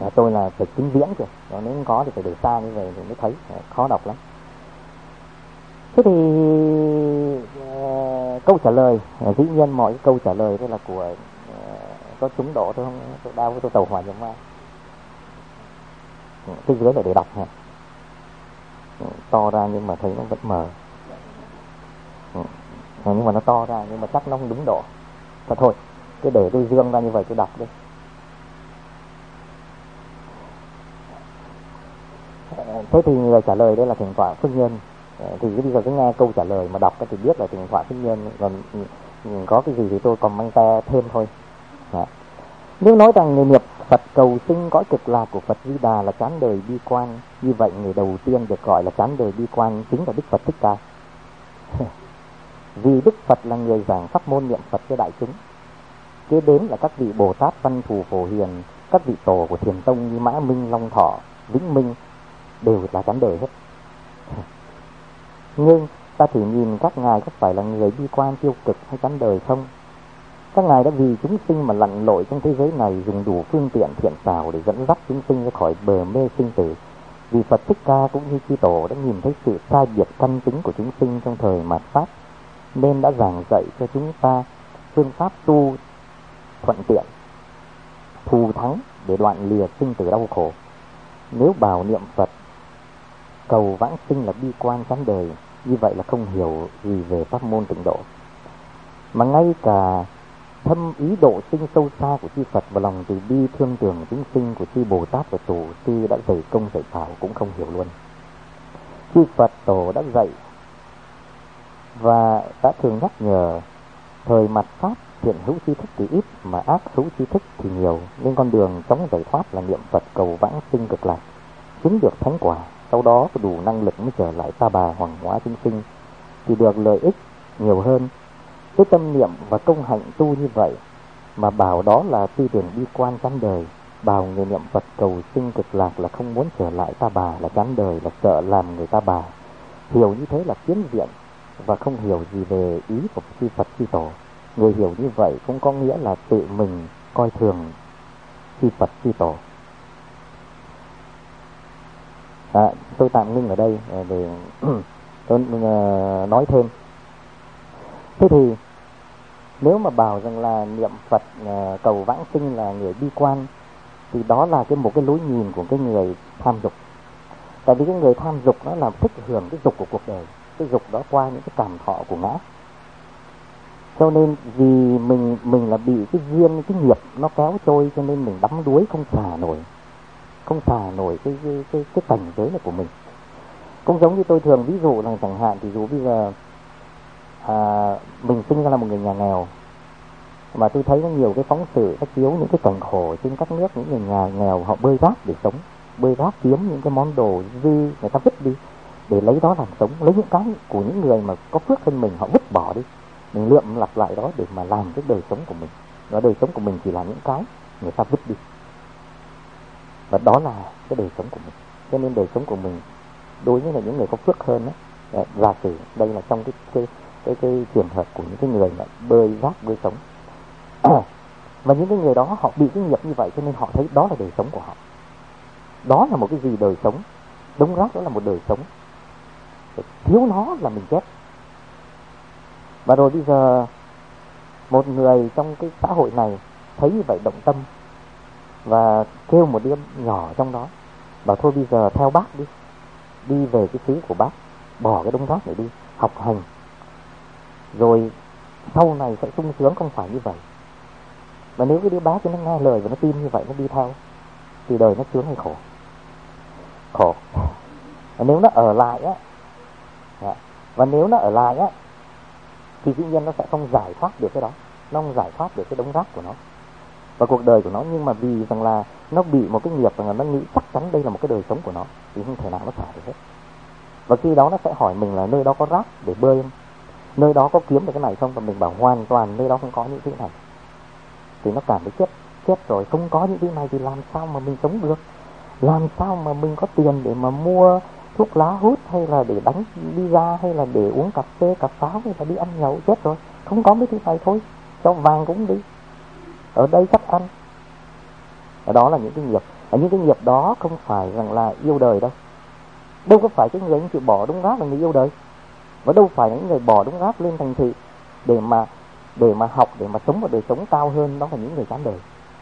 Tôi là phải kính viễn kìa, nếu không có thì phải để xa như vậy thì mới thấy, khó đọc lắm. Thế thì câu trả lời, dĩ nhiên mọi câu trả lời đây là của có trúng độ thôi, không tôi đau tôi tàu hỏa giống ai. Cái dưới là để đọc ha, to ra nhưng mà thấy nó vẫn mờ. Nhưng mà nó to ra nhưng mà chắc nó không đúng độ. Thôi cứ để tôi dương ra như vậy tôi đọc đi. Thế thì người trả lời đây là Thiền tọa Phước Nhân. Thì bây giờ cứ nghe câu trả lời mà đọc thì biết là Thiền tọa Phước Nhân, còn có cái gì thì tôi còn manh te thêm thôi. Nếu nói rằng người niệm Phật cầu sinh cõi cực lạc của Phật Di Đà là chán đời bi quan, như vậy người đầu tiên được gọi là chán đời bi quan chính là Đức Phật Thích Ca. Vì Đức Phật là người giảng pháp môn niệm Phật cho đại chúng. Kế đến là các vị Bồ Tát Văn Thù Phổ Hiền, các vị tổ của Thiền Tông như Mã Minh, Long Thọ, Vĩnh Minh đều là chán đời hết. Nhưng ta thử nhìn các ngài có phải là người bi quan tiêu cực hay chán đời không? Các ngài đã vì chúng sinh mà lặn lội trong thế giới này, dùng đủ phương tiện thiện xảo để dẫn dắt chúng sinh ra khỏi bờ mê sinh tử. Vì Phật Thích Ca cũng như chư tổ đã nhìn thấy sự sai biệt căn tính của chúng sinh trong thời mạt Pháp, nên đã giảng dạy cho chúng ta phương pháp tu thuận tiện, thù thắng để đoạn lìa sinh tử đau khổ. Nếu bảo niệm Phật cầu vãng sinh là bi quan chán đời, như vậy là không hiểu gì về pháp môn tịnh độ. Mà ngay cả thâm ý độ sinh sâu xa của chư Phật và lòng từ bi thương tưởng chúng sinh của chư Bồ Tát và Tổ sư đã dạy công dạy bảo cũng không hiểu luôn. Chư Phật Tổ đã dạy và đã thường nhắc nhở thời mạt Pháp thiện hữu tri thức thì ít mà ác hữu tri thức thì nhiều, nên con đường chóng giải thoát là niệm Phật cầu vãng sinh cực lạc, chứng được thánh quả, sau đó có đủ năng lực mới trở lại Ta Bà hoàng hóa chúng sinh thì được lợi ích nhiều hơn. Cái tâm niệm và công hạnh tu như vậy mà bảo đó là tư tưởng bi quan chán đời, bảo người niệm Phật cầu sinh cực lạc là không muốn trở lại Ta Bà, là chán đời, là sợ làm người Ta Bà, hiểu như thế là tiến viện và không hiểu gì về ý của chư Phật chư Tổ. Người hiểu như vậy cũng có nghĩa là tự mình coi thường chư Phật chư Tổ. Tôi tạm ngưng ở đây để tôi nói thêm. Thế thì nếu mà bảo rằng là niệm Phật cầu vãng sinh là người bi quan, thì đó là một cái lối nhìn của cái người tham dục. Tại vì cái người tham dục nó là thích hưởng cái dục của cuộc đời, cái dục đó qua những cái cảm thọ của ngã. Cho nên vì mình là bị cái duyên, cái nghiệp nó kéo trôi, cho nên mình đắm đuối không xả nổi cái cảnh giới này của mình. Cũng giống như tôi thường ví dụ là chẳng hạn, ví dụ bây giờ mình sinh ra là một người nhà nghèo, mà tôi thấy có nhiều cái phóng sự nó chiếu những cái cảnh khổ trên các nước, những người nhà nghèo họ bơi rác để sống, bơi rác kiếm những cái món đồ dư người ta vứt đi để lấy đó làm sống, lấy những cái của những người mà có phước hơn mình họ vứt bỏ đi, mình lượm lặt lại đó để mà làm cái đời sống của mình. Và đời sống của mình chỉ là những cái người ta vứt đi, và đó là cái đời sống của mình. Cho nên đời sống của mình đối với là những người có phước hơn đó, giả sử đây là trong cái trường hợp của những cái người mà bơi rác bơi sống và những cái người đó họ bị cái nghiệp như vậy, cho nên họ thấy đó là đời sống của họ, đó là một cái gì đời sống. Đống rác đó là một đời sống, thiếu nó là mình chết. Và rồi bây giờ một người trong cái xã hội này thấy như vậy động tâm và kêu một đứa nhỏ trong đó bảo thôi bây giờ theo bác đi về cái xứ của bác, bỏ cái đống rác này đi, học hành rồi sau này sẽ sung sướng. Không phải như vậy. Mà nếu cái đứa bác nó nghe lời và nó tin như vậy, nó đi theo thì đời nó sướng hay khổ? Khổ. Và nếu nó ở lại và nếu nó ở lại thì dĩ nhiên nó sẽ không giải thoát được cái đó, nó không giải thoát được cái đống rác của nó và cuộc đời của nó. Nhưng mà vì rằng là nó bị một cái nghiệp, rằng là nó nghĩ chắc chắn đây là một cái đời sống của nó, thì không thể nào nó xả được hết. Và khi đó nó sẽ hỏi mình là nơi đó có rác để bơi không, nơi đó có kiếm được cái này không, và mình bảo hoàn toàn nơi đó không có những thứ này, thì nó cảm thấy chết rồi. Không có những thứ này thì làm sao mà mình sống được, làm sao mà mình có tiền để mà mua thuốc lá hút, hay là để đánh bia, hay là để uống cà phê cà pháo, hay là đi ăn nhậu. Chết rồi, không có mấy thứ này thôi, cho vàng cũng đi, ở đây chắc ăn. Đó là những cái nghiệp. Ở những cái nghiệp đó không phải rằng là yêu đời đâu. Đâu có phải cái người anh chịu bỏ đống rác là người yêu đời, và đâu phải những người bỏ đống rác lên thành thị để mà học, để mà sống một đời sống cao hơn, đó là những người chán đời.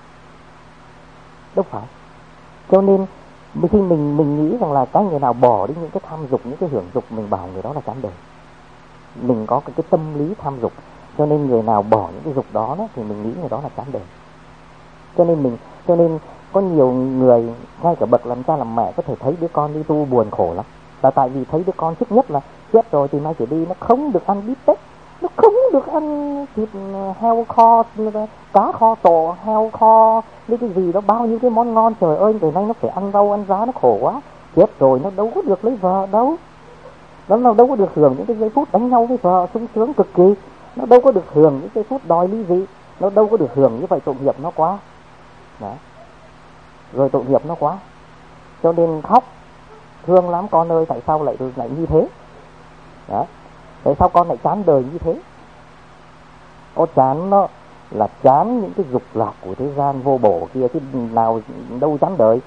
Đâu phải. Cho nên khi mình nghĩ rằng là cái người nào bỏ đi những cái tham dục, những cái hưởng dục, mình bảo người đó là chán đời. Mình có cái tâm lý tham dục, cho nên người nào bỏ những cái dục đó thì mình nghĩ người đó là chán đời. Cho nên có nhiều người, ngay cả bậc làm cha làm mẹ có thể thấy đứa con đi tu buồn khổ lắm, là tại vì thấy đứa con trước nhất là chết rồi từ nay trở đi nó không được ăn bít tết, nó không được ăn thịt heo kho, cá kho tổ, heo kho, với cái gì đó, bao nhiêu cái món ngon, trời ơi từ nay nó phải ăn rau ăn giá, nó khổ quá. Chết rồi nó đâu có được lấy vợ đâu, nó đâu có được hưởng những cái giây phút đánh nhau với vợ sung sướng cực kỳ, nó đâu có được hưởng những giây phút đòi ly dị, nó đâu có được hưởng. Như vậy tội nghiệp nó quá. Đó. Rồi tội nghiệp nó quá, cho nên khóc thương lắm con ơi, tại sao lại như thế. Đó. Tại sao con lại chán đời như thế? Có chán nó là chán những cái dục lạc của thế gian vô bổ kia, chứ nào đâu chán đời.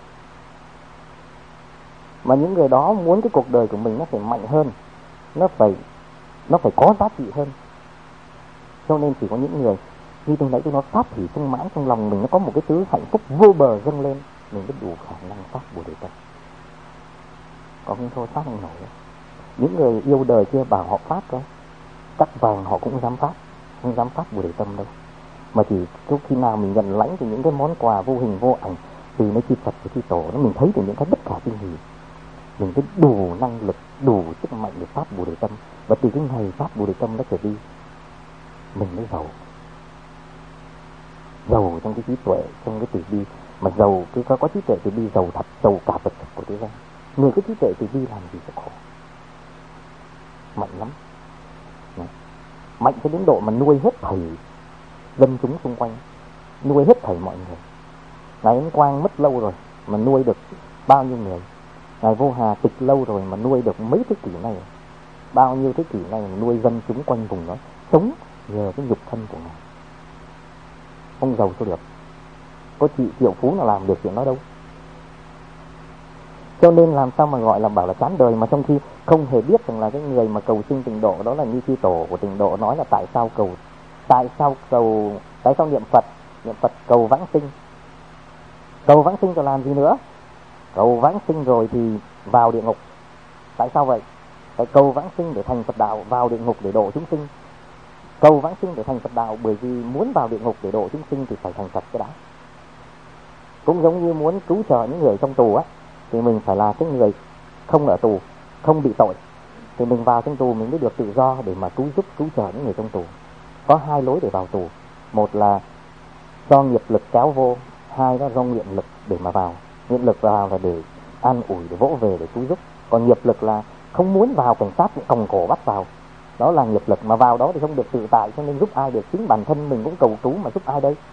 Mà những người đó muốn cái cuộc đời của mình nó phải mạnh hơn, nó phải có giá trị hơn. Cho nên chỉ có những người như tôi nãy tôi nói, pháp thủy sung mãn trong lòng mình, nó có một cái thứ hạnh phúc vô bờ dâng lên, mình mới đủ khả năng phát Bồ Đề Tâm. Còn không thôi phát không nổi. Những người yêu đời kia bảo họ phát thôi, cắt vàng họ cũng dám phát, không dám phát Bồ Đề Tâm đâu. Mà chỉ lúc khi nào mình nhận lãnh từ những cái món quà vô hình vô ảnh từ nơi chư Phật và chư Tổ, nó mình thấy được những cái bất khả tư nghị, mình có đủ năng lực, đủ sức mạnh để phát Bồ Đề Tâm. Và từ cái ngày phát Bồ Đề Tâm nó trở đi, mình mới giàu trong cái trí tuệ, trong cái từ bi. Mà giàu, cứ có trí tuệ từ bi, giàu thật, giàu cả vật chất của thế gian. Người có trí tuệ từ bi làm gì sẽ khổ, mạnh lắm. Đấy. Mạnh cho đến độ mà nuôi hết thảy dân chúng xung quanh, nuôi hết thảy mọi người. Ngài Ấn Quang mất lâu rồi mà nuôi được bao nhiêu người. Ngài Vô Hà tịch lâu rồi mà nuôi được mấy thế kỷ này, bao nhiêu thế kỷ này mà nuôi dân chúng quanh vùng đó, sống nhờ cái nhục thân của Ngài. Không giàu sao được, có chị triệu phú nào làm được chuyện đó đâu. Cho nên làm sao mà gọi là bảo là chán đời, mà trong khi không hề biết rằng là cái người mà cầu sinh tịnh độ đó là như chư Tổ của tịnh độ nói là tại sao niệm Phật cầu vãng sinh. Cầu vãng sinh rồi làm gì nữa? Cầu vãng sinh rồi thì vào địa ngục. Tại sao vậy? Tại cầu vãng sinh để thành Phật đạo, vào địa ngục để độ chúng sinh. Cầu vãng sinh để thành Phật đạo, bởi vì muốn vào địa ngục để độ chúng sinh thì phải thành Phật cái đã. Cũng giống như muốn cứu trợ những người trong tù á, thì mình phải là cái người không ở tù, không bị tội, thì mình vào trong tù mình mới được tự do để mà cứu trợ những người trong tù. Có hai lối để vào tù, một là do nghiệp lực kéo vô, hai đó do nguyện lực để mà vào. Nguyện lực vào là để an ủi, để vỗ về, để cứu giúp. Còn nghiệp lực là không muốn vào, cảnh sát cũng còng cổ bắt vào, đó là nghiệp lực. Mà vào đó thì không được tự tại, cho nên giúp ai được? Chính bản thân mình cũng cầu cứu mà giúp ai đây?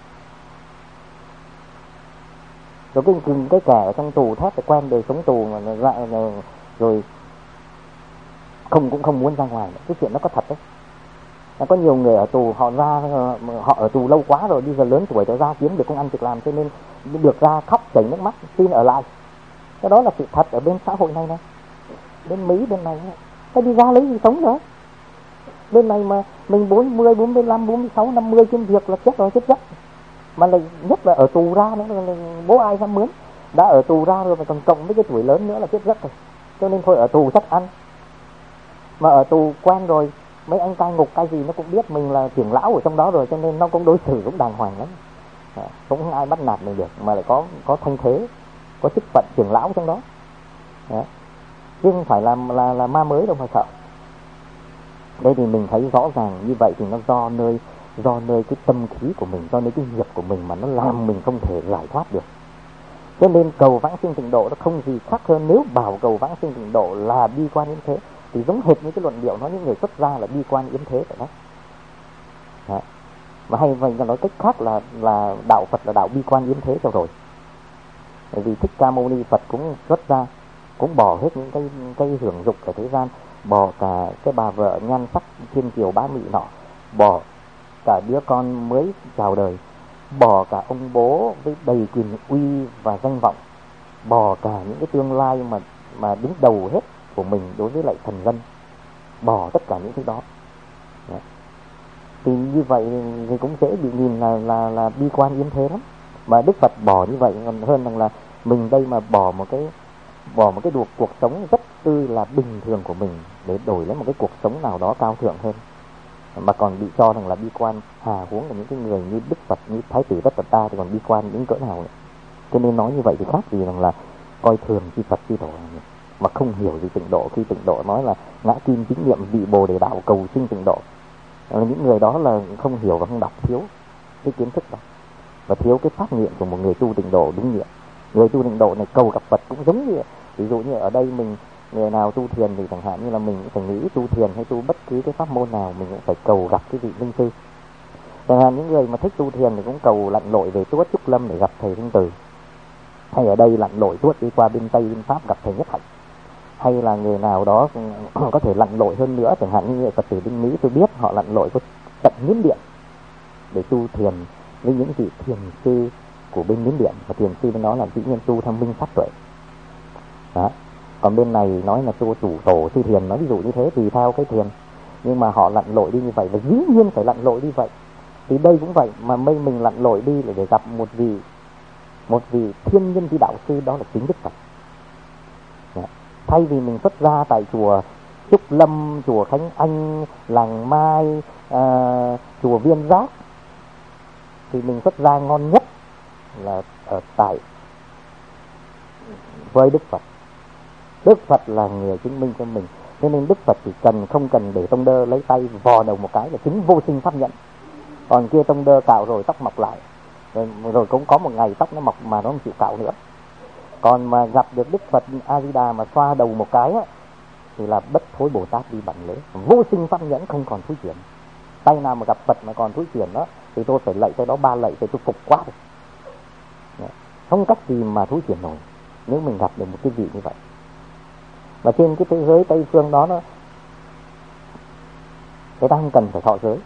Rồi cái kẻ ở trong tù thét quen đời sống tù mà rồi cũng không muốn ra ngoài. Cái chuyện đó có thật đấy. Có nhiều người ở tù, họ ở tù lâu quá rồi, bây giờ lớn tuổi rồi ra kiếm được công ăn việc làm, cho nên được ra khóc chảy nước mắt xin ở lại. Cái đó là sự thật ở bên xã hội này. Bên Mỹ bên này cái đi ra lấy gì sống nữa. Bên này mà mình 40, 45, 46, 50 trên việc là chết rồi, chết giấc. Mà lại nhất là ở tù ra nữa là bố ai dám mướn. Đã ở tù ra rồi mà còn cộng với cái tuổi lớn nữa là chết giấc rồi. Cho nên thôi ở tù chắc ăn. Mà ở tù quen rồi, mấy anh cai ngục cai gì nó cũng biết mình là trưởng lão ở trong đó rồi, cho nên nó cũng đối xử cũng đàng hoàng lắm. Cũng không ai bắt nạt mình được, mà lại có thanh thế, có chức phận trưởng lão trong đó. Chứ không phải là ma mới đâu mà sợ. Đây thì mình thấy rõ ràng như vậy thì nó do nơi cái tâm khí của mình, do nơi cái nghiệp của mình mà nó làm mình không thể giải thoát được. Cho nên cầu vãng sinh tịnh độ nó không gì khác hơn. Nếu bảo cầu vãng sinh tịnh độ là bi quan yếm thế thì giống hệt như cái luận điệu nói những người xuất gia là bi quan yếm thế vậy đó. Mà hay vậy nói cách khác là đạo Phật là đạo bi quan yếm thế cho rồi. Bởi vì Thích Ca Mâu Ni Phật cũng xuất gia, cũng bỏ hết những cái hưởng dục ở thế gian, bỏ cả cái bà vợ nhan sắc thiên kiều bá mị nọ, bỏ cả đứa con mới chào đời, bỏ cả ông bố với đầy quyền uy và danh vọng, bỏ cả những cái tương lai mà đứng đầu hết của mình đối với lại thần dân, bỏ tất cả những thứ đó. Đấy. Thì như vậy thì cũng dễ bị nhìn là bi quan yếm thế lắm. Mà Đức Phật bỏ như vậy còn hơn rằng là mình đây mà bỏ một cái cuộc sống rất tư là bình thường của mình để đổi lấy một cái cuộc sống nào đó cao thượng hơn, mà còn bị cho rằng là bi quan. Hà huống là những cái người như Đức Phật, như Thái tử Tất Đạt Ta thì còn bi quan những cỡ nào nữa. Cho nên nói như vậy thì khác gì rằng là coi thường chư Phật chư Tổ, mà không hiểu gì tịnh độ. Khi tịnh độ nói là ngã kim chính niệm vị Bồ Đề đạo cầu sinh tịnh độ, là những người đó là không hiểu và không đọc, thiếu cái kiến thức đó, và thiếu cái phát nghiệm của một người tu tịnh độ đúng nghĩa. Người tu tịnh độ này cầu gặp Phật cũng giống như, ví dụ như ở đây mình người nào tu thiền thì chẳng hạn như là mình cũng phải nghĩ tu thiền hay tu bất cứ cái pháp môn nào mình cũng phải cầu gặp cái vị linh sư. Chẳng hạn những người mà thích tu thiền thì cũng cầu lặn lội về Tuốt Trúc Lâm để gặp thầy Thanh Từ, hay ở đây lặn lội tuốt đi qua bên Tây bên Pháp gặp thầy Nhất Hạnh, hay là người nào đó có thể lặn lội hơn nữa, chẳng hạn như người Phật tử bên Mỹ tôi biết họ lặn lội có tận Miến Điện để tu thiền với những vị thiền sư của bên Miến Điện, và thiền sư bên đó là dĩ nhiên tu theo minh sát tuệ đó. Còn bên này nói là tu chủ tổ sư thiền, nói ví dụ như thế tùy theo cái thiền, nhưng mà họ lặn lội đi như vậy và dĩ nhiên phải lặn lội đi vậy. Thì đây cũng vậy, mà mình lặn lội đi để gặp một vị thiên nhân chi đạo sư, đó là chính Đức Phật. Đó. Thay vì mình xuất ra tại chùa Trúc Lâm, chùa Khánh Anh, Làng Mai, chùa Viên Giác, thì mình xuất ra ngon nhất là ở tại với Đức Phật. Đức Phật là người chứng minh cho mình, cho nên Đức Phật chỉ không cần để tông đơ lấy tay vò đầu một cái là chính vô sinh pháp nhận. Còn kia tông đơ cạo rồi tóc mọc lại, rồi cũng có một ngày tóc nó mọc mà nó không chịu cạo nữa. Còn mà gặp được Đức Phật A Di Đà mà xoa đầu một cái á, thì là bất thối Bồ Tát đi bản lễ, vô sinh pháp nhẫn, không còn thối chuyển. Tay nào mà gặp Phật mà còn thối chuyển đó thì tôi phải lạy tới đó 3 lạy, thì tôi phục quá rồi. Không cách gì mà thối chuyển nổi nếu mình gặp được một cái vị như vậy. Và trên cái thế giới Tây phương đó, người ta không cần phải thọ giới,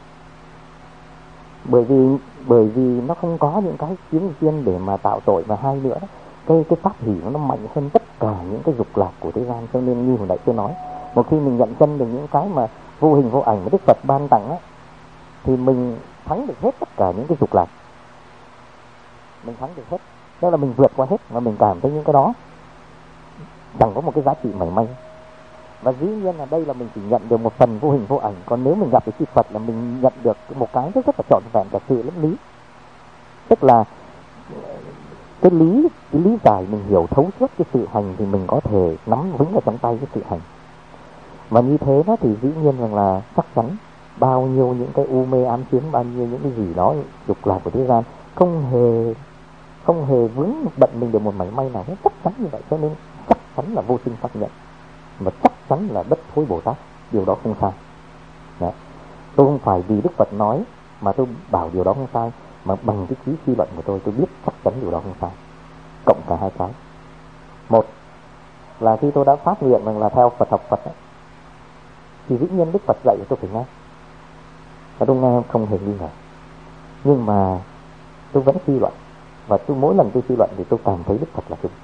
bởi vì nó không có những cái kiến duyên để mà tạo tội. Và hai nữa, cái pháp hỷ nó mạnh hơn tất cả những cái dục lạc của thế gian. Cho nên như hồi nãy tôi nói, một khi mình nhận chân được những cái mà vô hình vô ảnh mà Đức Phật ban tặng á, thì mình thắng được hết tất cả những cái dục lạc, mình thắng được hết. Tức là mình vượt qua hết, mà mình cảm thấy những cái đó chẳng có một cái giá trị mảy may. Và dĩ nhiên là đây là mình chỉ nhận được một phần vô hình vô ảnh. Còn nếu mình gặp cái chư Phật là mình nhận được một cái rất là trọn vẹn cả sự lẫn lý. Tức là cái lý giải mình hiểu thấu suốt cái sự hành, thì mình có thể nắm vững ở trong tay cái sự hành. Và như thế đó thì dĩ nhiên rằng là chắc chắn bao nhiêu những cái u mê ám chiến, bao nhiêu những cái gì đó dục lạc của thế gian không hề vướng bận mình được một mảy may nào hết, chắc chắn như vậy. Cho nên chắc chắn là vô sinh pháp nhận, và chắc chắn là bất thối Bồ Tát, điều đó không sai. Đấy. Tôi không phải vì Đức Phật nói mà tôi bảo điều đó không sai, mà bằng cái trí suy luận của tôi biết chắc chắn điều đó không sai. Cộng cả hai cái. Một là khi tôi đã phát nguyện rằng là theo Phật học Phật ấy, thì dĩ nhiên Đức Phật dạy tôi phải nghe, và tôi nghe không hề nghi ngờ. Nhưng mà tôi vẫn suy luận, và mỗi lần tôi suy luận thì tôi cảm thấy Đức Phật là đúng.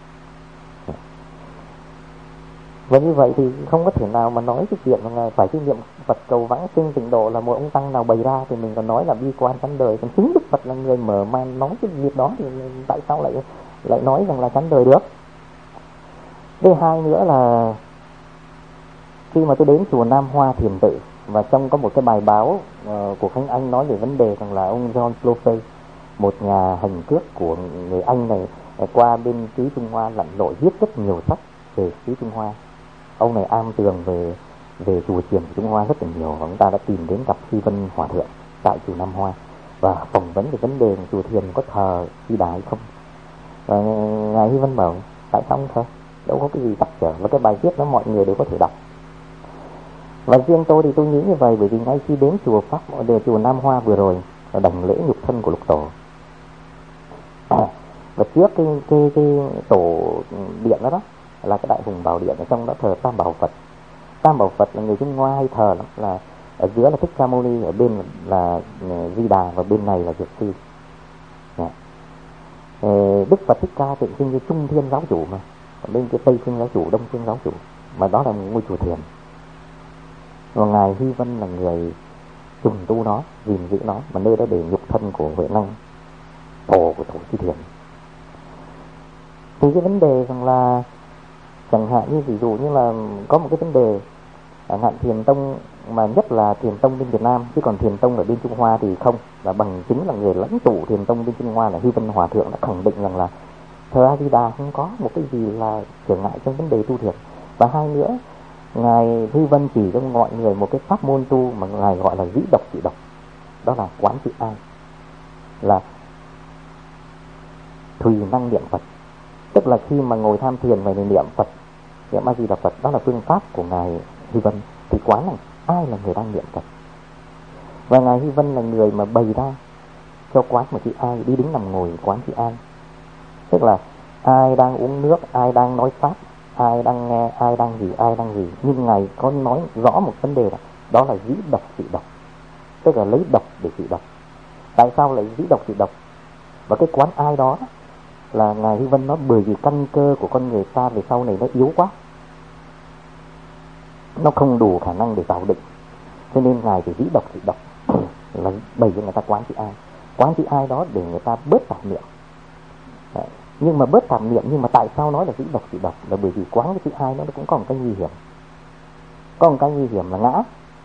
Và như vậy thì không có thể nào mà nói cái chuyện là phải cái niệm Phật cầu vãng sinh tịnh độ là một ông tăng nào bày ra thì mình còn nói là bi quan chán đời. Còn chính Đức Phật là người mở màn nói cái việc đó, thì tại sao lại nói rằng là chán đời được? Thứ hai nữa là khi mà tôi đến chùa Nam Hoa Thiền Tự, và trong có một cái bài báo của Khánh Anh nói về vấn đề rằng là ông John Slofey, một nhà hành cước của người Anh này, qua bên xứ Trung Hoa lặn lội viết rất nhiều sách về xứ Trung Hoa. Ông này am tường về chùa chiền của Trung Hoa rất là nhiều, và chúng ta đã tìm đến gặp Sư Vân Hòa Thượng tại chùa Nam Hoa và phỏng vấn về vấn đề chùa thiền có thờ Di Đà hay không. Và ngài Hy Vân bảo tại sao không thờ, đâu có cái gì trắc trở, và cái bài viết đó mọi người đều có thể đọc. Và riêng tôi thì tôi nghĩ như vậy, bởi vì ngay khi đến chùa Nam Hoa vừa rồi là đảnh lễ nhục thân của Lục Tổ, và trước cái tổ điện đó là cái Đại Hùng Bảo Điện, ở trong đó thờ Tam Bảo Phật. Tam Bảo Phật là người Trung Hoa hay thờ lắm, là ở giữa là Thích Ca Mâu Ni, ở bên là Di Đà, và bên này là Dược Sư. Đức Phật Thích Ca tượng trưng như Trung Thiên giáo chủ mà, còn bên kia Tây Phương giáo chủ, Đông Phương giáo chủ, mà đó là một ngôi chùa thiền. Và ngài Hy Vân là người trùng tu nó, gìn giữ nó, mà nơi đó để nhục thân của Huệ Năng, tổ của Tổ Sư Thiền. Thì cái vấn đề rằng là chẳng hạn như ví dụ như là có một cái vấn đề chẳng hạn Thiền Tông, mà nhất là Thiền Tông bên Việt Nam, chứ còn Thiền Tông ở bên Trung Hoa thì không, và bằng chứng là người lãnh tụ Thiền Tông bên Trung Hoa là Hy Vân Hòa Thượng đã khẳng định rằng là Thờ A Di Đà không có một cái gì là trở ngại trong vấn đề tu thiền. Và hai nữa, ngài Hy Vân chỉ cho mọi người một cái pháp môn tu mà ngài gọi là dĩ độc trị độc, đó là quán trị ai, là thùy năng niệm Phật. Tức là khi mà ngồi tham thiền và niệm Phật, niệm A Di Đà Phật, đó là phương pháp của ngài Hy Vân, thì quán này ai là người đang niệm Phật. Và ngài Hy Vân là người mà bày ra cho quán một chữ ai, đi đứng nằm ngồi quán chữ ai. Tức là ai đang uống nước, ai đang nói pháp, ai đang nghe, ai đang gì. Nhưng ngài có nói rõ một vấn đề đó là dĩ độc trị độc, tức là lấy độc để trị độc. Tại sao lại dĩ độc trị độc? Và cái quán ai đó là ngài Hy Vân nói bởi vì căn cơ của con người ta về sau này nó yếu quá, nó không đủ khả năng để tạo định, cho nên ngài phải dĩ độc trị độc là bày cho người ta quán chữ ai. Quán chữ ai đó để người ta bớt tạp niệm. Đấy. Nhưng mà bớt tạp niệm, nhưng mà tại sao nói là dĩ độc trị độc? Là bởi vì quán cái chữ ai nó cũng có một cái nguy hiểm. Có một cái nguy hiểm là ngã,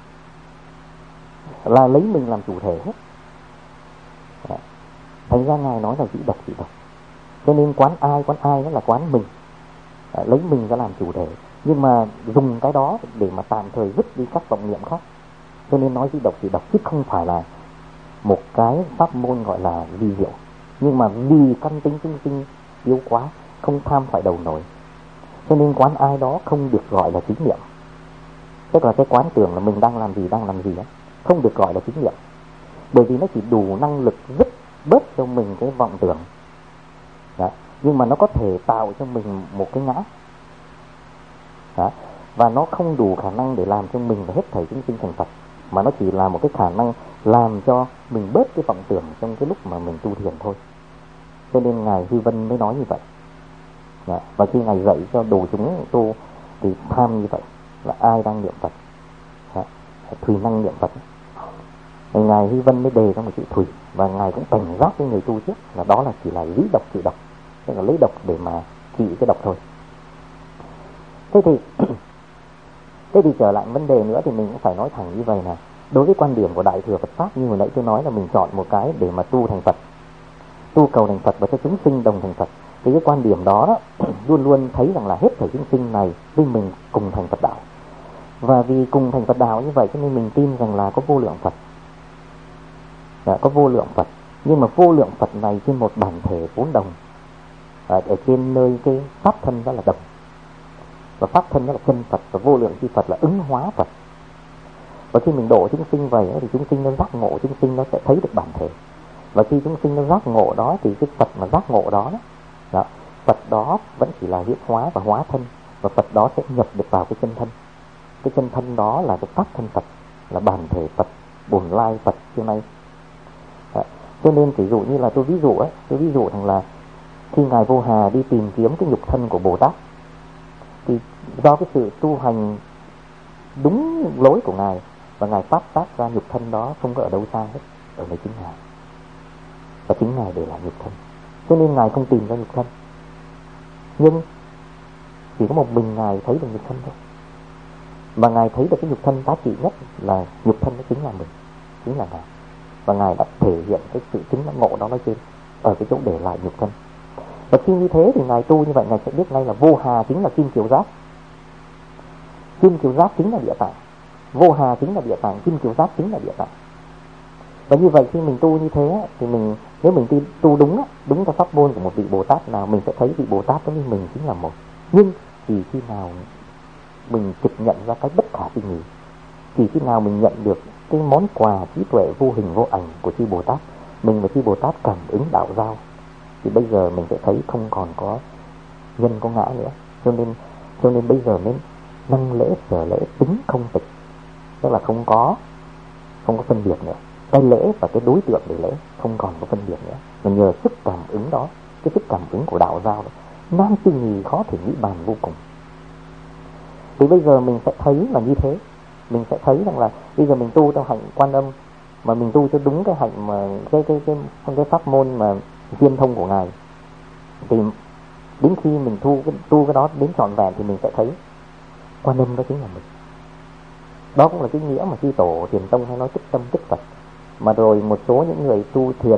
là lấy mình làm chủ thể hết. Đấy. Thành ra ngài nói là dĩ độc trị độc. Cho nên quán ai nó là quán mình. Đấy. Lấy mình ra làm chủ thể, nhưng mà dùng cái đó để mà tạm thời vứt đi các vọng niệm khác. Cho nên nói dĩ độc trị độc, chứ không phải là một cái pháp môn gọi là vi diệu. Nhưng mà vì căn tính chúng sinh yếu quá, không tham phải đầu nổi, cho nên quán ai đó không được gọi là chính niệm. Tức là cái quán tưởng là mình đang làm gì đó, không được gọi là chính niệm. Bởi vì nó chỉ đủ năng lực dứt bớt cho mình cái vọng tưởng. Đó. Nhưng mà nó có thể tạo cho mình một cái ngã. Đó. Và nó không đủ khả năng để làm cho mình và hết thảy chúng sinh thành Phật, mà nó chỉ là một cái khả năng làm cho mình bớt cái vọng tưởng trong cái lúc mà mình tu thiền thôi. Cho nên ngài Hy Vân mới nói như vậy. Đó. Và khi ngài dạy cho đồ chúng tu thì tham như vậy, là ai đang niệm Phật. Đó. Thùy năng niệm Phật. Thì ngài Hy Vân mới đề ra một chữ thùy, và ngài cũng cảnh giác với người tu trước là đó là chỉ là lý độc trị độc, tức là lấy độc để mà trị cái độc thôi. Thế thì trở lại vấn đề nữa thì mình cũng phải nói thẳng như vậy nè. Đối với quan điểm của Đại thừa Phật Pháp, như hồi nãy tôi nói là mình chọn một cái để mà tu thành Phật, tu cầu thành Phật và cho chúng sinh đồng thành Phật. Thì cái quan điểm đó luôn luôn thấy rằng là hết thảy chúng sinh này với mình cùng thành Phật đạo. Và vì cùng thành Phật đạo như vậy cho nên mình tin rằng là có vô lượng Phật. Có vô lượng Phật. Nhưng mà vô lượng Phật này trên một bản thể vốn đồng. Ở trên nơi cái pháp thân đó là đồng. Và pháp thân đó là chân Phật, và vô lượng chi Phật là ứng hóa Phật. Và khi mình độ chúng sinh vậy thì chúng sinh nó giác ngộ, chúng sinh nó sẽ thấy được bản thể. Và khi chúng sinh nó giác ngộ đó thì cái Phật mà giác ngộ đó, Phật đó vẫn chỉ là hiện hóa và hóa thân. Và Phật đó sẽ nhập được vào cái chân thân. Cái chân thân đó là cái pháp thân Phật, là bản thể Phật, bổn lai Phật xưa nay. Cho nên ví dụ như là tôi ví dụ rằng là khi ngài Vô Hà đi tìm kiếm cái nhục thân của Bồ Tát, thì do cái sự tu hành đúng lối của ngài, và ngài phát tác ra nhục thân đó không có ở đâu xa hết, ở nơi chính ngài, và chính ngài để lại nhục thân. Cho nên ngài không tìm ra nhục thân, nhưng chỉ có một mình ngài thấy được nhục thân thôi. Mà ngài thấy được cái nhục thân giá trị nhất là nhục thân nó chính là mình, chính là ngài. Và ngài đã thể hiện cái sự chứng ngộ đó nói trên ở cái chỗ để lại nhục thân. Và khi như thế thì ngài tu như vậy, ngài sẽ biết ngay là Vô Hà chính là Kim Kiều Giáp, Kim Kiều Giáp chính là Địa Tạng, Vô Hà chính là Địa Tạng, Kim Kiều Giáp chính là Địa Tạng. Và như vậy khi mình tu như thế thì mình, nếu mình tu đúng theo pháp môn của một vị Bồ Tát nào, mình sẽ thấy vị Bồ Tát với mình chính là một. Nhưng chỉ khi nào mình trực nhận ra cái bất khả tư nghị, chỉ khi nào mình nhận được cái món quà trí tuệ vô hình vô ảnh của chư Bồ Tát, mình và chư Bồ Tát cảm ứng đạo giao, thì bây giờ mình sẽ thấy không còn có nhân có ngã nữa. Cho nên bây giờ mới năng lễ sở lễ tính không tịch, tức là không có phân biệt nữa. Cái lễ và cái đối tượng để lễ không còn có phân biệt nữa. Mà nhờ sức cảm ứng đó cái sức cảm ứng của đạo giao đó, nan tư nghì khó thể nghĩ bàn vô cùng. Thì bây giờ mình sẽ thấy là như thế, mình sẽ thấy rằng là bây giờ mình tu theo hạnh Quan Âm, mà mình tu cho đúng cái hạnh mà cái pháp môn mà viên thông của ngài, thì đến khi mình tu cái đó đến trọn vẹn thì mình sẽ thấy Quan Âm đó chính là mình. Đó cũng là cái nghĩa mà chư tổ Thiền Tông hay nói tức tâm tức Phật. Mà rồi một số những người tu thiền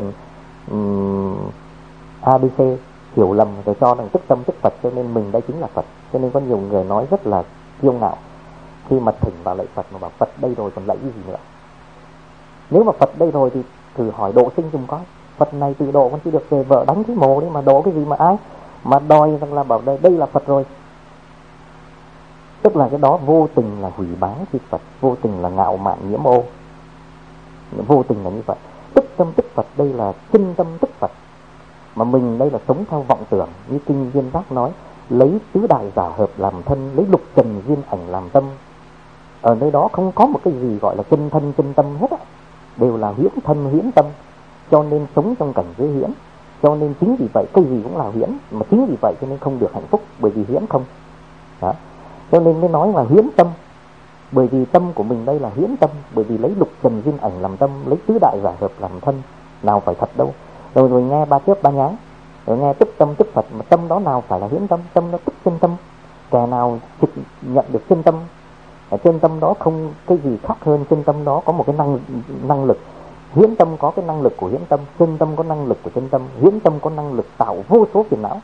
ABC hiểu lầm rồi cho rằng tức tâm tức Phật, cho nên mình đây chính là Phật. Cho nên có nhiều người nói rất là kiêu ngạo khi mà thỉnh vào lạy Phật mà bảo Phật đây rồi còn lạy cái gì nữa. Nếu mà Phật đây rồi thì thử hỏi độ sinh dùng coi, Phật này tự độ còn chưa được, về vợ đánh cái mồ đấy mà độ cái gì mà ai mà đòi rằng là bảo đây là Phật rồi. Tức là cái đó vô tình là hủy báng chư Phật, vô tình là ngạo mạn nhiễm ô, vô tình là như vậy. Tức tâm tức Phật đây là chân tâm tức Phật, mà mình đây là sống theo vọng tưởng. Như kinh Viên Giác nói, lấy tứ đại giả hợp làm thân, lấy lục trần duyên ảnh làm tâm. Ở nơi đó không có một cái gì gọi là chân thân chân tâm hết á, đều là huyễn thân huyễn tâm. Cho nên sống trong cảnh giới huyễn, cho nên chính vì vậy cái gì cũng là huyễn, mà chính vì vậy cho nên không được hạnh phúc, bởi vì huyễn không đó. Cho nên mới nói là huyễn tâm, bởi vì tâm của mình đây là huyễn tâm, bởi vì lấy lục trần duyên ảnh làm tâm, lấy tứ đại giả hợp làm thân, nào phải thật đâu. Rồi nghe ba chớp ba nháng, rồi nghe tức tâm tức Phật, mà tâm đó nào phải là huyễn tâm, tâm đó tức chân tâm. Kẻ nào trực nhận được chân tâm, ở chân tâm đó không cái gì khác hơn, chân tâm đó có một cái năng lực. Huyễn tâm có cái năng lực của huyễn tâm, chân tâm có năng lực của chân tâm. Huyễn tâm có năng lực tạo vô số phiền não.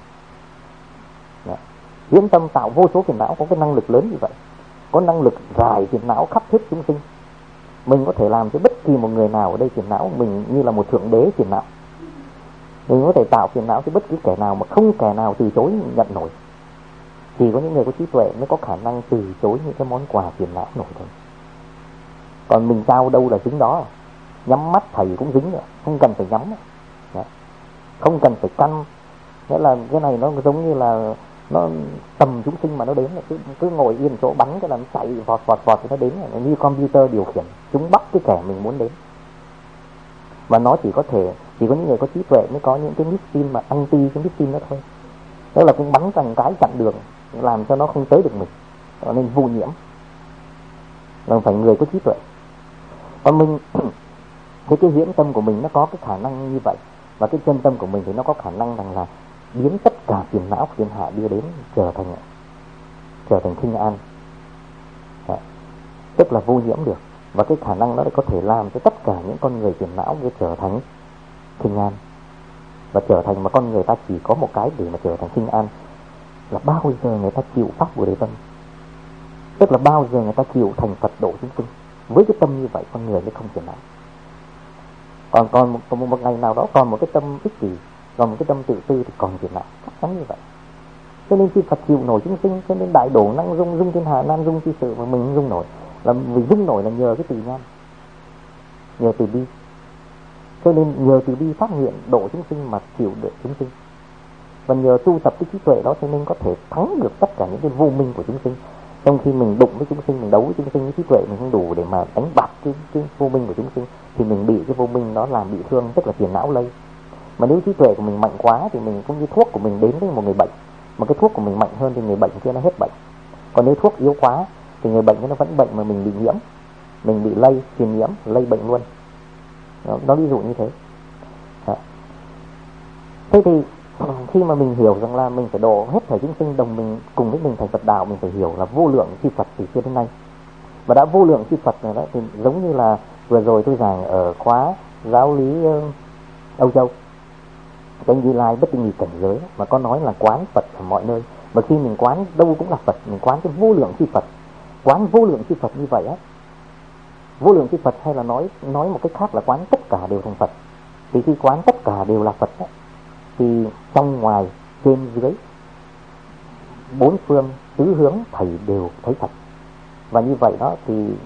Huyễn tâm tạo vô số phiền não, có cái năng lực lớn như vậy, có năng lực rải phiền não khắp hết chúng sinh. Mình có thể làm cho bất kỳ một người nào ở đây phiền não, mình như là một thượng đế phiền não. Mình có thể tạo phiền não cho bất cứ kẻ nào mà không kẻ nào từ chối nhận nổi. Chỉ có những người có trí tuệ mới có khả năng từ chối những cái món quà phiền não nổi thôi. Còn mình trao đâu là dính đó, nhắm mắt thầy cũng dính nữa, không cần phải nhắm nữa. Không cần phải căn. Nghĩa là cái này nó giống như là nó tầm chúng sinh mà nó đến là cứ ngồi yên chỗ bắn cái là nó chạy vọt thì nó đến, như computer điều khiển, chúng bắt cái kẻ mình muốn đến. Và nó chỉ có những người có trí tuệ mới có những cái missile mà anti cái missile đó thôi. Tức là cũng bắn thành cái chặn đường, làm cho nó không tới được mình, cho nên vô nhiễm. Là phải người có trí tuệ. Còn mình cái huyễn tâm của mình nó có cái khả năng như vậy, và cái chân tâm của mình thì nó có khả năng rằng là biến tất cả phiền não của thiên hạ đưa đến trở thành khinh an. Đấy. Tức là vô nhiễm được. Và cái khả năng đó có thể làm cho tất cả những con người phiền não để trở thành khinh an. Và trở thành mà con người ta chỉ có một cái để mà trở thành khinh an là bao giờ người ta chịu pháp Bồ Đề tâm. Tức là bao giờ người ta chịu thành Phật độ chúng sinh. Với cái tâm như vậy con người mới không phiền não. Còn một ngày nào đó còn một cái tâm ích kỷ, còn một cái tâm tự tư thì còn phiền não, chắc chắn như vậy. Cho nên khi Phật chịu nổi chúng sinh, cho nên đại đổ năng dung thiên hạ, nan dung chi sự, mà mình dung nổi là vì dung nổi là nhờ cái từ nhan, nhờ từ bi. Cho nên nhờ từ bi phát nguyện độ chúng sinh mà chịu được chúng sinh, và nhờ tu tập cái trí tuệ đó cho nên có thể thắng được tất cả những cái vô minh của chúng sinh. Trong khi mình đụng với chúng sinh, mình đấu với chúng sinh, với trí tuệ mình không đủ để mà đánh bại cái vô minh của chúng sinh, thì mình bị cái vô minh đó làm bị thương, tức là phiền não lây. Mà nếu trí tuệ của mình mạnh quá thì mình cũng như thuốc của mình đến với một người bệnh, mà cái thuốc của mình mạnh hơn thì người bệnh kia nó hết bệnh. Còn nếu thuốc yếu quá thì người bệnh nó vẫn bệnh mà mình bị nhiễm, mình bị lây, truyền nhiễm, lây bệnh luôn. Đó ví dụ như thế. Đó. Thế thì khi mà mình hiểu rằng là mình phải độ hết thảy chúng sinh đồng mình cùng với mình thành Phật đạo, mình phải hiểu là vô lượng chư Phật từ xưa đến nay. Và đã vô lượng chư Phật này đó, thì giống như là vừa rồi tôi giảng ở khóa giáo lý Âu Châu, cái Như Lai bất định cảnh giới mà có nói là quán Phật ở mọi nơi. Mà khi mình quán đâu cũng là Phật, mình quán cái vô lượng chư Phật, quán vô lượng chư Phật như vậy á, vô lượng chư Phật, hay là nói một cách khác là quán tất cả đều thành Phật. Thì khi quán tất cả đều là Phật á, thì trong ngoài trên dưới bốn phương tứ hướng thầy đều thấy Phật. Và như vậy đó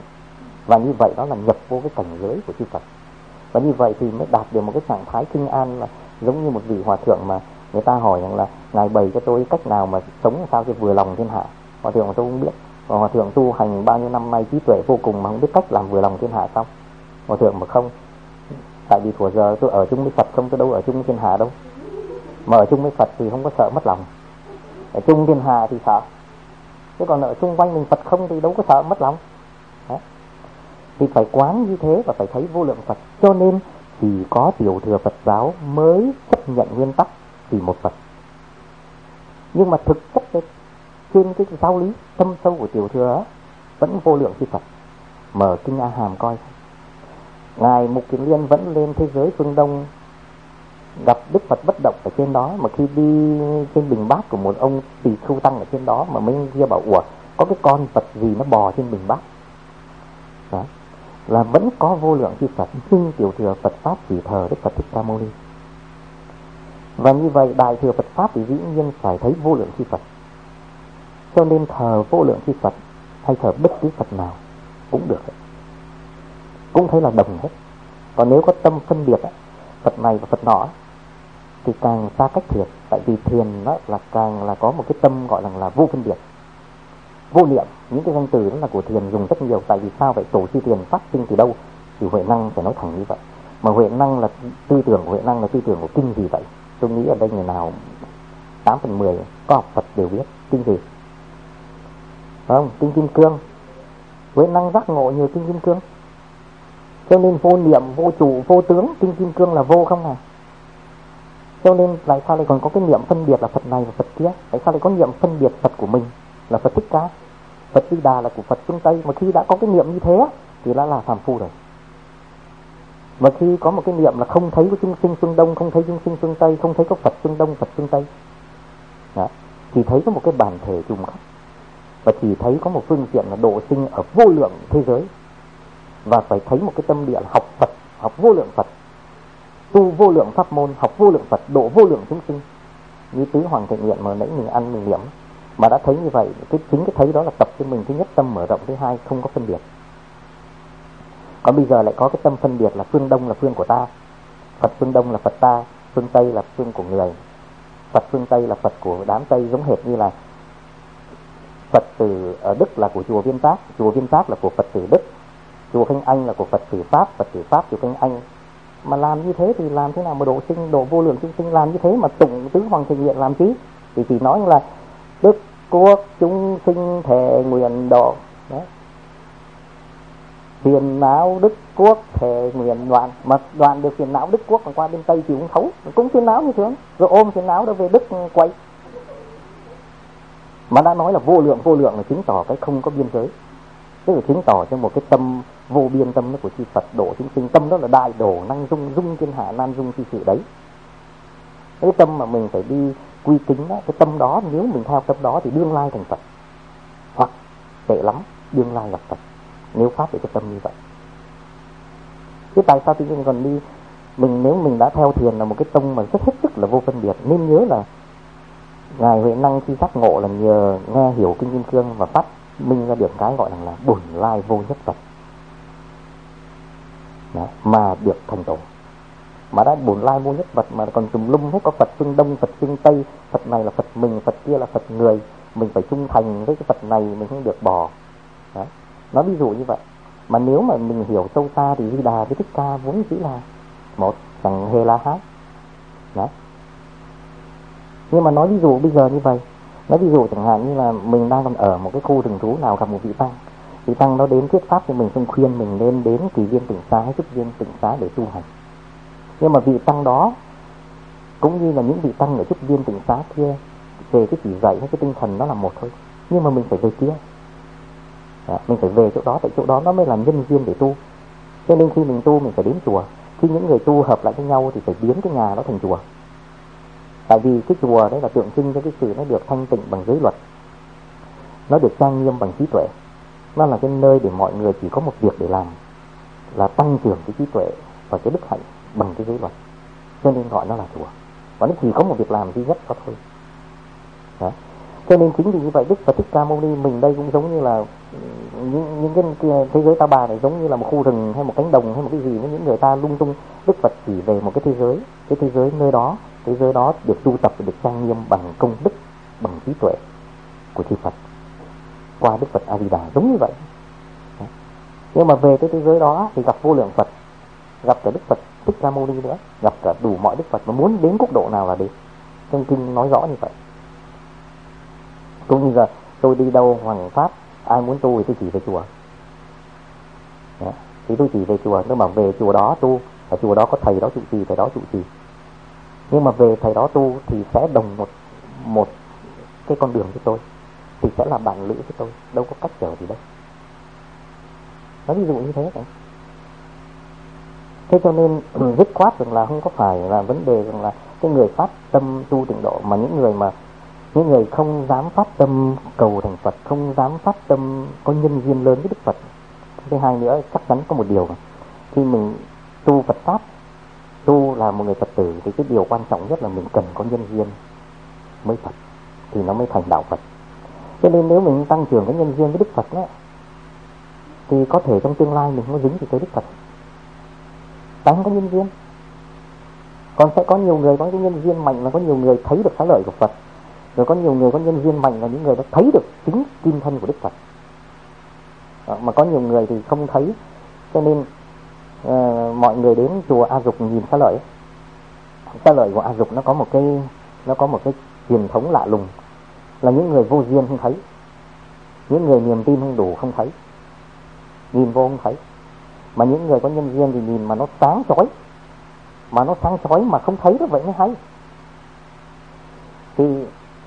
là nhập vô cái cảnh giới của chư Phật. Và như vậy thì mới đạt được một cái trạng thái khinh an, là giống như một vị hòa thượng mà người ta hỏi rằng là ngài bày cho tôi cách nào mà sống sao cho vừa lòng thiên hạ. Hòa thượng tôi không biết, và hòa thượng tu hành bao nhiêu năm nay trí tuệ vô cùng mà không biết cách làm vừa lòng thiên hạ sao? Hòa thượng mà không, tại vì thuở giờ tôi ở chung với Phật không, tôi đâu ở chung với thiên hạ đâu. Mà ở chung với Phật thì không có sợ mất lòng. Ở chung thiên hạ thì sợ, chứ còn ở xung quanh mình Phật không thì đâu có sợ mất lòng. Đấy. Thì phải quán như thế và phải thấy vô lượng Phật. Cho nên chỉ có tiểu thừa Phật giáo mới chấp nhận nguyên tắc chỉ một Phật. Nhưng mà thực chất trên cái giáo lý tâm sâu của tiểu thừa đó, vẫn vô lượng chư Phật. Mở kinh A Hàm coi, ngài Mục Kiền Liên vẫn lên thế giới phương Đông gặp Đức Phật bất động ở trên đó, mà khi đi trên bình bát của một ông tỳ khưu tăng ở trên đó, mà mấy kia bảo ủa có cái con Phật gì nó bò trên bình bát. Đó là vẫn có vô lượng chư Phật, nhưng tiểu thừa Phật pháp chỉ thờ Đức Phật Thích Ca Mâu Ni. Và như vậy đại thừa Phật pháp thì dĩ nhiên phải thấy vô lượng chư Phật. Cho nên thờ vô lượng chư Phật hay thờ bất cứ Phật nào cũng được, cũng thấy là đồng hết. Còn nếu có tâm phân biệt Phật này và Phật nọ thì càng xa cách thiền. Tại vì thiền đó là càng là có một cái tâm gọi là vô phân biệt, vô niệm. Những cái danh từ đó là của thiền dùng rất nhiều. Tại vì sao vậy? Tổ sư thiền phát sinh từ đâu? Thì Huệ Năng phải nói thẳng như vậy. Mà Huệ Năng là tư tưởng của Huệ Năng là tư tưởng của kinh gì vậy? Tôi nghĩ ở đây người nào 8/10 có học Phật đều biết kinh gì. Không, kinh Kim Cương. Huệ Năng giác ngộ nhiều kinh Kim Cương. Cho nên vô niệm, vô trụ, vô tướng, kinh Kim Cương là vô không à? Cho nên tại sao lại còn có cái niệm phân biệt là Phật này và Phật kia? Tại sao lại có niệm phân biệt Phật của mình là Phật Thích Ca, Phật Di Đà là của Phật phương Tây? Mà khi đã có cái niệm như thế thì đã là phàm phu rồi. Mà khi có một cái niệm là không thấy có chúng sinh phương Đông, không thấy chúng sinh phương Tây, không thấy có Phật phương Đông, Phật phương Tây, đó, chỉ thấy có một cái bản thể trùng khắp, và chỉ thấy có một phương diện là độ sinh ở vô lượng thế giới, và phải thấy một cái tâm địa là học Phật, học vô lượng Phật, tu vô lượng pháp môn, học vô lượng Phật, độ vô lượng chúng sinh. Như tứ hoàng thệ nguyện mà nãy mình ăn mình niệm, mà đã thấy như vậy, chính cái thấy đó là tập cho mình thứ nhất tâm mở rộng, thứ hai không có phân biệt. Còn bây giờ lại có cái tâm phân biệt là phương Đông là phương của ta, Phật phương Đông là Phật ta, phương Tây là phương của người, Phật phương Tây là Phật của đám Tây. Giống hệt như là Phật tử ở Đức là của chùa Viên Giác, chùa Viên Giác là của Phật tử Đức, chùa Khánh Anh là của Phật tử Pháp, Phật tử Pháp chùa Khánh Anh. Mà làm như thế thì làm thế nào mà độ sinh, độ vô lượng chúng sinh? Làm như thế mà tụng tứ hoàng thệ nguyện làm chí? Thì chỉ nói là Đức quốc chúng sinh thệ nguyện độ. Đấy. Phiền não Đức quốc thệ nguyện đoạn. Mà đoạn được phiền não Đức quốc còn qua bên Tây thì cũng thấu, cũng phiền não như thường, rồi ôm phiền não đó về Đức quay. Mà đã nói là vô lượng là chứng tỏ cái không có biên giới, tức là chứng tỏ cho một cái tâm vô biên, tâm đó của chư Phật độ chúng sinh. Tâm đó là đại độ năng dung thiên hạ, nan dung chi sự đấy. Cái tâm mà mình phải đi quy kính đó, cái tâm đó nếu mình theo tâm đó thì đương lai thành Phật, hoặc tệ lắm đương lai gặp Phật, nếu phát được cái tâm như vậy. Chứ tại sao tự nhiên còn đi mình, nếu mình đã theo thiền là một cái tông mà rất hết sức là vô phân biệt. Nên nhớ là ngài Huệ Năng khi giác ngộ là nhờ nghe hiểu kinh Kim Cương và phát minh ra được cái gọi là bổn lai vô nhất Phật. Đó, mà được thành tổ. Mà đã bổn lai vô nhất Phật mà còn tùm lum hết, có Phật phương Đông, Phật phương Tây, Phật này là Phật mình, Phật kia là Phật người, mình phải trung thành với cái Phật này, mình không được bỏ. Đó, nó ví dụ như vậy. Mà nếu mà mình hiểu sâu xa thì Di Đà với Thích Ca vốn chỉ là một, chẳng hề là hai. Đó. Nhưng mà nói ví dụ bây giờ như vậy, nói ví dụ chẳng hạn như là mình đang còn ở một cái khu rừng trú nào, gặp một vị tăng nó đến thuyết pháp thì mình không khuyên mình nên đến Kỳ Viên Tịnh Xá hay Trúc Viên Tịnh Xá để tu hành. Nhưng mà vị tăng đó cũng như là những vị tăng ở Trúc Viên Tịnh Xá kia, về cái chỉ dạy hay cái tinh thần nó là một thôi, nhưng mà mình phải về kia. Đó, mình phải về chỗ đó, tại chỗ đó nó mới là nhân duyên để tu. Cho nên khi mình tu mình phải đến chùa. Khi những người tu hợp lại với nhau thì phải biến cái nhà đó thành chùa. Tại vì cái chùa đấy là tượng trưng cho cái sự nó được thanh tịnh bằng giới luật, nó được trang nghiêm bằng trí tuệ. Nó là cái nơi để mọi người chỉ có một việc để làm là tăng trưởng cái trí tuệ và cái đức hạnh bằng cái giới luật. Cho nên gọi nó là chùa. Và nó chỉ có một việc làm duy nhất đó thôi. Đó. Cho nên chính vì như vậy Đức Phật Thích Ca Mâu Ni mình đây cũng giống như là những cái thế giới Ta Bà này giống như là một khu rừng hay một cánh đồng hay một cái gì với những người ta lung tung. Đức Phật chỉ về một cái thế giới nơi đó, thế giới đó được tu tập và được trang nghiêm bằng công đức, bằng trí tuệ của chư Phật qua Đức Phật A Di Đà, giống như vậy. Đó. Nhưng mà về cái thế giới đó thì gặp vô lượng Phật, gặp cả Đức Phật Thích Ca Mâu Ni nữa, gặp cả đủ mọi Đức Phật, mà muốn đến quốc độ nào là đến. Trong kinh nói rõ như vậy. Cũng như giờ tôi đi đâu hoằng pháp, ai muốn tu thì tôi chỉ về chùa. Đấy. Thì tôi chỉ về chùa, tôi bảo về chùa đó tu, ở chùa đó có thầy đó trụ trì, thầy đó trụ trì. Nhưng mà về thầy đó tu thì sẽ đồng một cái con đường với tôi, thì sẽ là bạn lữ với tôi, đâu có cách trở gì đâu. Nó ví dụ như thế đấy. Thế cho nên dứt khoát rằng là không có phải là vấn đề rằng là cái người phát tâm tu tịnh độ, mà những người không dám phát tâm cầu thành Phật, không dám phát tâm có nhân duyên lớn với Đức Phật. Thứ hai nữa, chắc chắn có một điều, khi mình tu Phật pháp, tu là một người Phật tử, thì cái điều quan trọng nhất là mình cần có nhân duyên mới Phật, thì nó mới thành đạo Phật. Cho nên nếu mình tăng trưởng cái nhân duyên với Đức Phật đó, thì có thể trong tương lai mình không dính gì tới Đức Phật, đáng có nhân duyên. Còn sẽ có nhiều người có cái nhân duyên mạnh, là có nhiều người thấy được xá lợi của Phật, rồi có nhiều người có nhân duyên mạnh là những người đã thấy được chính kim thân của Đức Phật. Mà có nhiều người thì không thấy. Cho nên mọi người đến chùa A Dục nhìn xá lợi. Xá lợi của A Dục nó có một cái truyền thống lạ lùng, là những người vô duyên không thấy, những người niềm tin không đủ không thấy, nhìn vô không thấy. Mà những người có nhân duyên thì nhìn mà nó sáng chói, mà không thấy đó, vậy mới hay. Thì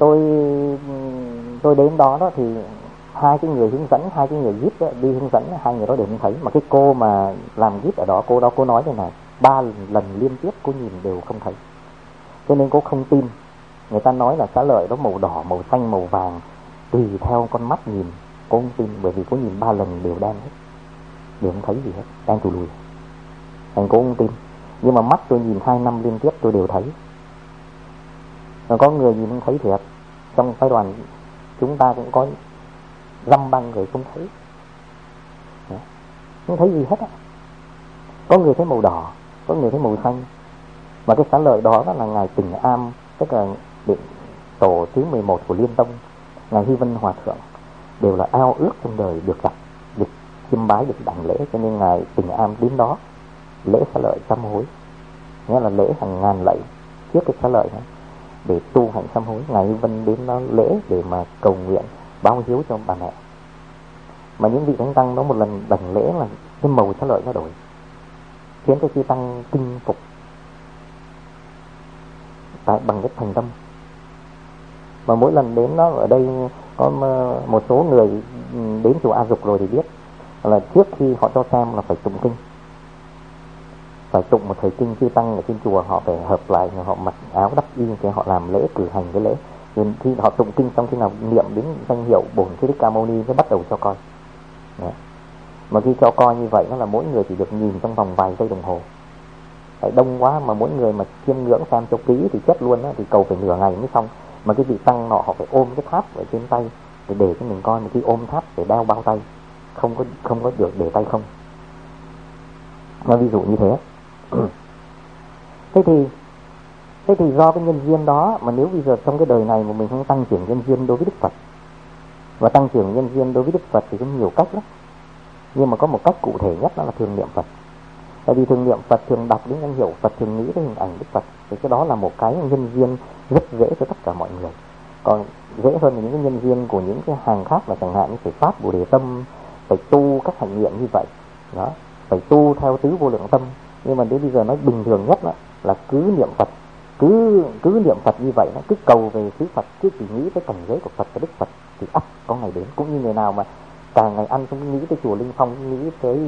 tôi đến đó thì hai cái người hướng dẫn, hai cái người giúp đi hướng dẫn, hai người đó đều không thấy. Mà cái cô mà làm giúp ở đó, cô nói thế này, 3 lần liên tiếp cô nhìn đều không thấy. Cho nên cô không tin. Người ta nói là xá lợi đó màu đỏ, màu xanh, màu vàng, tùy theo con mắt nhìn. Cô không tin, bởi vì cô nhìn 3 lần đều đen hết, đều không thấy gì hết, đen tù lùi. Thành cô không tin. Nhưng mà mắt tôi nhìn 2 năm liên tiếp tôi đều thấy. Rồi có người nhìn không thấy thiệt. Trong phái đoàn chúng ta cũng có dăm ba người không thấy, không thấy gì hết á. Có người thấy màu đỏ, có người thấy màu xanh. Mà cái xá lợi đó là ngài Tình Am, tức là điện tổ thứ 11 của Liên Tông, ngài Hy Vân Hòa Thượng, đều là ao ước trong đời được gặp, được chiêm bái, được đảnh lễ. Cho nên ngài Tình Am đến đó lễ xá lợi sám hối, nghĩa là lễ hàng ngàn lạy trước cái xá lợi đó, để tu hành sám hối. Ngài Hy Vân đến đó lễ để mà cầu nguyện báo hiếu cho bà mẹ. Mà những vị thánh tăng đó một lần đảnh lễ là cái màu xá lợi nó đổi, khiến cho chư tăng kinh phục bằng cái thành tâm. Và mỗi lần đến đó, ở đây có một số người đến chùa A Dục rồi thì biết là trước khi họ cho xem là phải tụng kinh, phải tụng một thời kinh. Chư tăng ở trên chùa họ phải hợp lại, họ mặc áo đắp y để họ làm lễ, cử hành cái lễ. Nên khi họ tụng kinh xong, khi nào niệm đến danh hiệu Bổn Sư Thích Ca Mâu Ni mới bắt đầu cho coi. Đấy. Mà khi cho coi như vậy, nó là mỗi người chỉ được nhìn trong vòng vài giây đồng hồ. Tại đông quá mà mỗi người mà chiêm ngưỡng xem cho kỹ thì chết luôn á, thì cầu phải nửa ngày mới xong. Mà cái vị tăng nọ họ phải ôm cái tháp ở trên tay để cho mình coi. Mà khi ôm tháp phải đeo bao tay, không có được để tay không. Nó ví dụ như thế. Thế thì do cái nhân duyên đó, mà nếu bây giờ trong cái đời này mà mình không tăng trưởng nhân duyên đối với Đức Phật, và tăng trưởng nhân duyên đối với Đức Phật thì có nhiều cách lắm. Nhưng mà có một cách cụ thể nhất, đó là thường niệm Phật. Tại vì thường niệm Phật, thường đọc đến danh hiệu Phật, thường nghĩ đến hình ảnh Đức Phật, thì cái đó là một cái nhân duyên rất dễ cho tất cả mọi người. Còn dễ hơn là những cái nhân duyên của những cái hàng khác, là chẳng hạn như phải phát Bồ Đề Tâm, phải tu các hành niệm như vậy đó, phải tu theo tứ vô lượng tâm. Nhưng mà đến bây giờ nói bình thường nhất đó, là cứ niệm Phật, cứ niệm Phật như vậy, nó cứ cầu về xứ Phật, cứ chỉ nghĩ tới cảnh giới của Phật và Đức Phật, thì ắt có ngày đến. Cũng như người nào mà càng ngày ăn không nghĩ tới chùa Linh Phong, nghĩ tới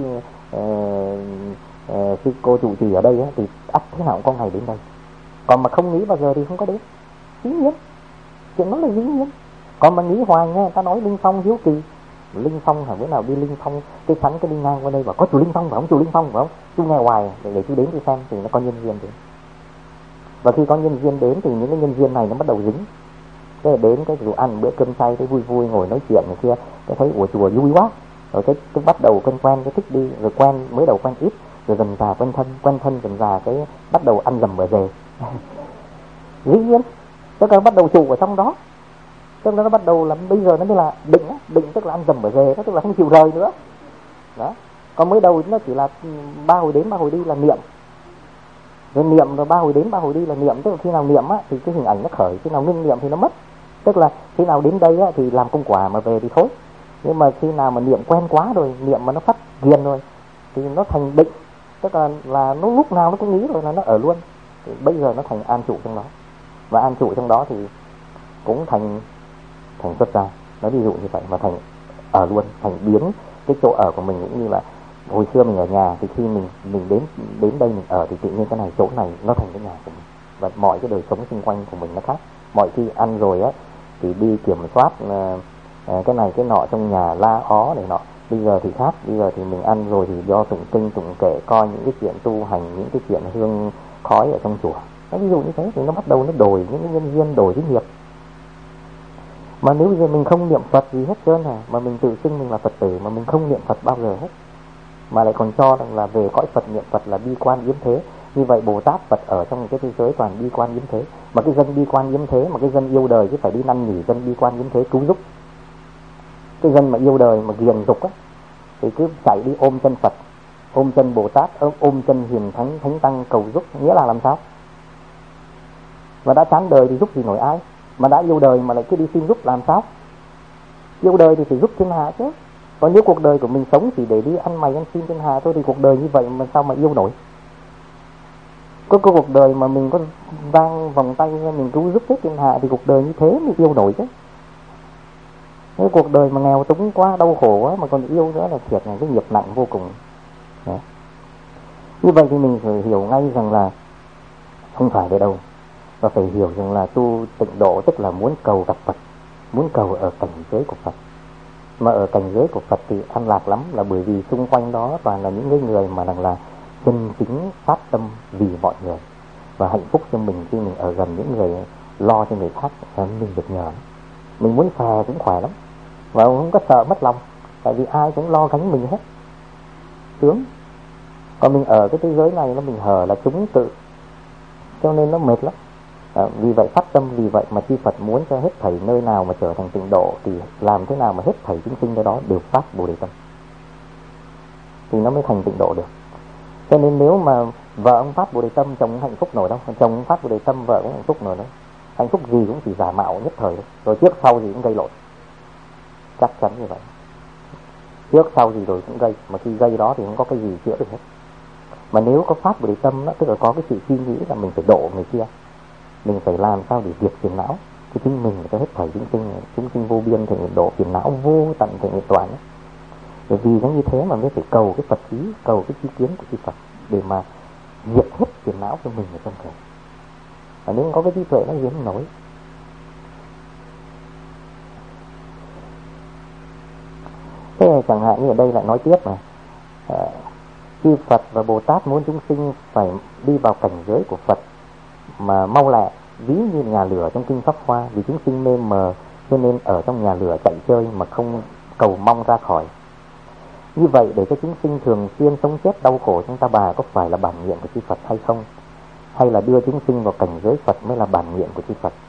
sư cô trụ trì ở đây á, thì ắt thế nào cũng có ngày đến đây. Còn mà không nghĩ bao giờ thì không có đến. Dĩ nhiên, chuyện đó là dĩ nhiên. Còn mà nghĩ hoài nha, ta nói Linh Phong hiếu kỳ, Linh Phong hả, bữa nào đi Linh Phong, cái sẵn cái đi ngang qua đây bảo có chùa Linh Phong phải không, chùa Linh Phong phải không, chú nghe hoài để chú đến tôi xem, thì nó có nhân duyên đến. Và khi có nhân duyên đến thì những cái nhân duyên này nó bắt đầu dính. Thế là đến cái rượu ăn bữa cơm chay, thấy vui vui ngồi nói chuyện này kia, cái thấy của chùa vui quá, rồi cái bắt đầu quen cái thích đi, rồi quen mới đầu quen ít, rồi dần dà quen thân dần dà cái bắt đầu ăn dầm ở rề. Dĩ nhiên, tức là bắt đầu trụ ở trong đó, tức là nó bắt đầu là bây giờ nó mới là định á, định tức là ăn dầm ở rề, tức là không chịu rời nữa. Đó. Còn mới đầu nó chỉ là 3 hồi đến 3 hồi đi là niệm. Rồi niệm rồi ba hồi đến ba hồi đi là niệm, tức là khi nào niệm á thì cái hình ảnh nó khởi, khi nào ngưng niệm thì nó mất. Tức là khi nào đến đây á thì làm công quả mà về thì thôi. Nhưng mà khi nào mà niệm quen quá rồi, niệm mà nó phát ghiền rồi thì nó thành định, tức là nó lúc nào nó cũng nghĩ rồi là nó ở luôn. Thì bây giờ nó thành an trụ trong đó, và an trụ trong đó thì cũng thành xuất ra. Nó ví dụ như vậy, mà thành ở luôn, thành biến cái chỗ ở của mình. Cũng như là hồi xưa mình ở nhà thì khi mình đến đây mình ở thì tự nhiên cái này, chỗ này nó thành cái nhà của mình, và mọi cái đời sống xung quanh của mình nó khác. Mọi khi ăn rồi á thì đi kiểm soát cái này cái nọ trong nhà, la ó này nọ. Bây giờ thì khác, bây giờ thì mình ăn rồi thì do tụng kinh tụng kệ, coi những cái chuyện tu hành, những cái chuyện hương khói ở trong chùa. Ví dụ như thế thì nó bắt đầu nó đổi những cái nhân duyên, đổi cái nghiệp. Mà nếu bây giờ mình không niệm Phật gì hết trơn mà mình tự xưng mình là Phật tử, mà mình không niệm Phật bao giờ hết, mà lại còn cho rằng là về cõi Phật niệm Phật là bi quan yếm thế. Như vậy Bồ Tát Phật ở trong cái thế giới toàn bi quan yếm thế. Mà cái dân bi quan yếm thế, mà cái dân yêu đời chứ phải đi năn nỉ dân bi quan yếm thế cứu giúp. Cái dân mà yêu đời mà ghiền dục á thì cứ chạy đi ôm chân Phật, ôm chân Bồ Tát, ôm chân hiền thánh, thánh tăng cầu giúp. Nghĩa là làm sao? Và đã chán đời thì giúp gì nổi ai. Mà đã yêu đời mà lại cứ đi xin giúp làm sao? Yêu đời thì phải giúp thiên hạ chứ. Còn nếu cuộc đời của mình sống chỉ để đi ăn mày ăn xin thiên hạ thôi thì cuộc đời như vậy mà sao mà yêu nổi. Có cuộc đời mà mình có đang vòng tay ra mình cứu giúp hết thiên hạ thì cuộc đời như thế mới yêu nổi chứ. Cái cuộc đời mà nghèo túng quá, đau khổ quá mà còn yêu nữa là thiệt là cái nghiệp nặng vô cùng. Đấy. Như vậy thì mình phải hiểu ngay rằng là không phải để đâu, và phải hiểu rằng là tu tịnh độ tức là muốn cầu gặp Phật, muốn cầu ở cảnh giới của Phật. Mà ở cảnh giới của Phật thì an lạc lắm, là bởi vì xung quanh đó toàn là những người mà rằng là chân chính phát tâm vì mọi người, và hạnh phúc cho mình khi mình ở gần những người lo cho người khác là mình được nhờ. Mình muốn phè cũng khỏe lắm, và không có sợ mất lòng, tại vì ai cũng lo gánh mình hết, sướng. Còn mình ở cái thế giới này nó mình hở là chúng tự, cho nên nó mệt lắm. Vì vậy phát tâm, vì vậy mà chư Phật muốn cho hết thảy nơi nào mà trở thành tịnh độ thì làm thế nào mà hết thảy chúng sinh nơi đó đều phát Bồ Đề tâm thì nó mới thành tịnh độ được. Cho nên nếu mà vợ ông phát Bồ Đề tâm, chồng hạnh phúc nổi đâu. Chồng ông phát Bồ Đề tâm, vợ cũng hạnh phúc nổi đâu. Hạnh phúc gì cũng chỉ giả mạo nhất thời thôi, rồi trước sau gì cũng gây lộn. Chắc chắn như vậy. Trước sau gì rồi cũng gây, mà khi gây đó thì không có cái gì chữa được hết. Mà nếu có phát Bồ Đề tâm đó, tức là có cái sự suy nghĩ là mình phải độ người kia, mình phải làm sao để diệt phiền não cho chính mình, cho hết thảy chúng sinh vô biên, thì độ phiền não vô tận, thì nguyện toàn. Bởi vì nó như thế mà mới phải cầu cái Phật ý, cầu cái chi kiến của chư Phật để mà diệt hết phiền não cho mình ở trong thể. Và nếu có cái trí tuệ nó diệt không nổi. Thế chẳng hạn như ở đây lại nói tiếp mà chư Phật và Bồ Tát muốn chúng sinh phải đi vào cảnh giới của Phật mà mau lẹ, ví như nhà lửa trong kinh Pháp Hoa. Vì chúng sinh mê mờ cho nên ở trong nhà lửa chạy chơi mà không cầu mong ra khỏi. Như vậy để cho chúng sinh thường xuyên sống chết đau khổ trong ta bà có phải là bản nguyện của chư Phật hay không? Hay là đưa chúng sinh vào cảnh giới Phật mới là bản nguyện của chư Phật?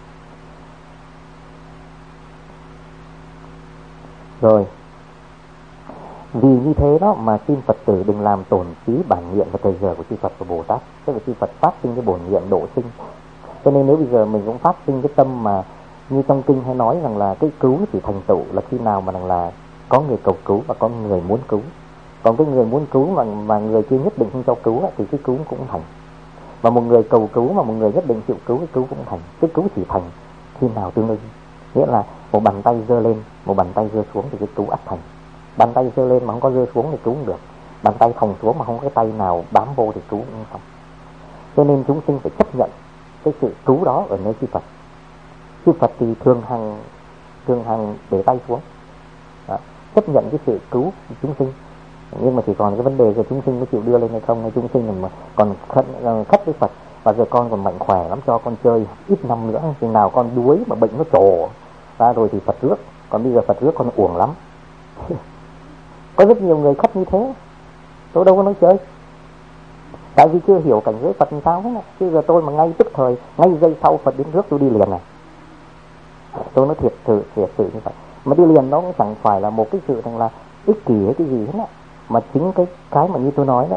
Rồi, vì như thế đó mà xin Phật tử đừng làm tổn phí bản nguyện và thời giờ của chư Phật và Bồ Tát. Tức là chư Phật phát sinh cái bổn nguyện độ sinh. Cho nên nếu bây giờ mình cũng phát sinh cái tâm mà như trong kinh hay nói rằng là cái cứu chỉ thành tựu là khi nào mà rằng là có người cầu cứu và có người muốn cứu. Còn cái người muốn cứu mà người kia nhất định không cho cứu thì cái cứu cũng thành. Và một người cầu cứu mà một người nhất định chịu cứu, cái cứu cũng thành. Cái cứu chỉ thành khi nào tương ưng. Nghĩa là một bàn tay giơ lên, một bàn tay giơ xuống thì cái cứu ắt thành. Bàn tay giơ lên mà không có giơ xuống thì cứu không được. Bàn tay thòng xuống mà không có cái tay nào bám vô thì cứu cũng không. Cho nên chúng sinh phải chấp nhận cái sự cứu đó ở nơi chư Phật. Chư Phật thì thường hằng để tay xuống, chấp nhận cái sự cứu chúng sinh. Nhưng mà chỉ còn cái vấn đề là chúng sinh có chịu đưa lên hay không, hay chúng sinh mà còn khất với Phật. Và giờ con còn mạnh khỏe lắm, cho con chơi ít năm nữa, chừng nào con đuối mà bệnh nó trổ ra rồi thì Phật rước. Còn bây giờ Phật rước con uổng lắm. Có rất nhiều người khất như thế, tôi đâu có nói chơi. Tại vì chưa hiểu cảnh giới Phật làm sao hết. Chứ giờ tôi mà ngay tức thời, ngay giây sau Phật đến rước tôi đi liền này. Tôi nói thiệt sự như vậy. Mà đi liền nó cũng chẳng phải là một cái sự rằng là ích kỷ hay cái gì hết á. Mà chính cái mà như tôi nói đó,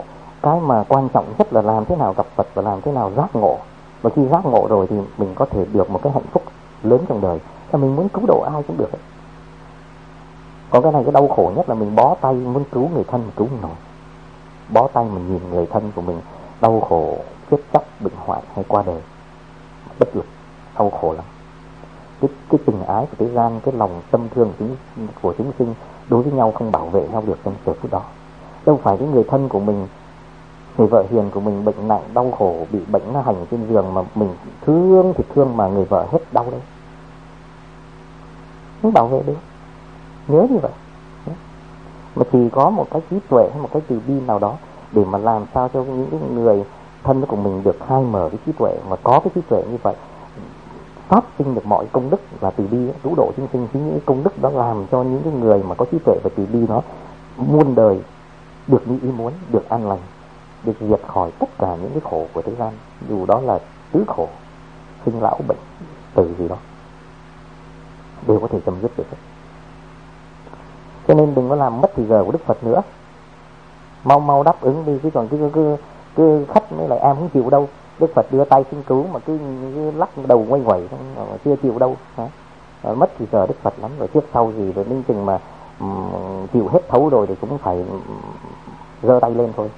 cái mà quan trọng nhất là làm thế nào gặp Phật và làm thế nào giác ngộ. Và khi giác ngộ rồi thì mình có thể được một cái hạnh phúc lớn trong đời. Và mình muốn cứu độ ai cũng được ấy. Còn cái này cái đau khổ nhất là mình bó tay muốn cứu người thân mà cứu không nổi. Bó tay mình nhìn người thân của mình đau khổ, chết chóc, bệnh hoạn hay qua đời, bất lực, đau khổ lắm. Cái tình ái của thế gian, cái lòng tâm thương của chúng sinh đối với nhau không bảo vệ nhau được trong giờ phút đó. Đâu phải cái người thân của mình, người vợ hiền của mình bệnh nặng, đau khổ, bị bệnh nó hành trên giường mà mình thương thì thương mà người vợ hết đau đấy. Không bảo vệ được. Nhớ như vậy. Mà chỉ có một cái trí tuệ hay một cái từ bi nào đó để mà làm sao cho những cái người thân của mình được khai mở cái trí tuệ, và có cái trí tuệ như vậy phát sinh được mọi công đức là từ bi, cứu độ chúng sinh. Chính những công đức đó làm cho những cái người mà có trí tuệ và từ bi đó muôn đời được như ý muốn, được an lành, được diệt khỏi tất cả những cái khổ của thế gian, dù đó là tứ khổ, sinh lão bệnh tử gì đó, đều có thể chấm dứt được. Cho nên đừng có làm mất thì giờ của Đức Phật nữa, mau đáp ứng đi, chứ còn cứ khách mới lại em không chịu đâu. Đức Phật đưa tay xin cứu mà cứ lắc đầu quay quẩy mà chưa chịu đâu. Mất thì giờ Đức Phật lắm rồi, trước sau gì rồi, đến chừng mà chịu hết thấu rồi thì cũng phải giơ tay lên thôi.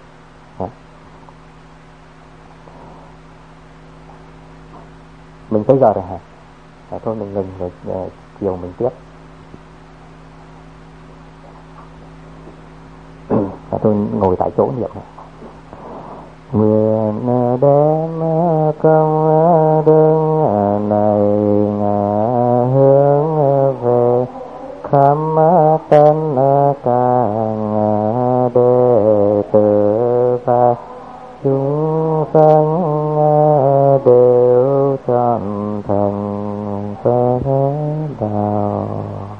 Mình tới giờ rồi hả? Thôi mình ngừng rồi, chiều mình tiếp. Tôi ngồi tại chỗ niệm này. Nguyện đem công đức này hướng về khắp tất cả đệ tử và chúng sanh đều trọn thành phước đạo.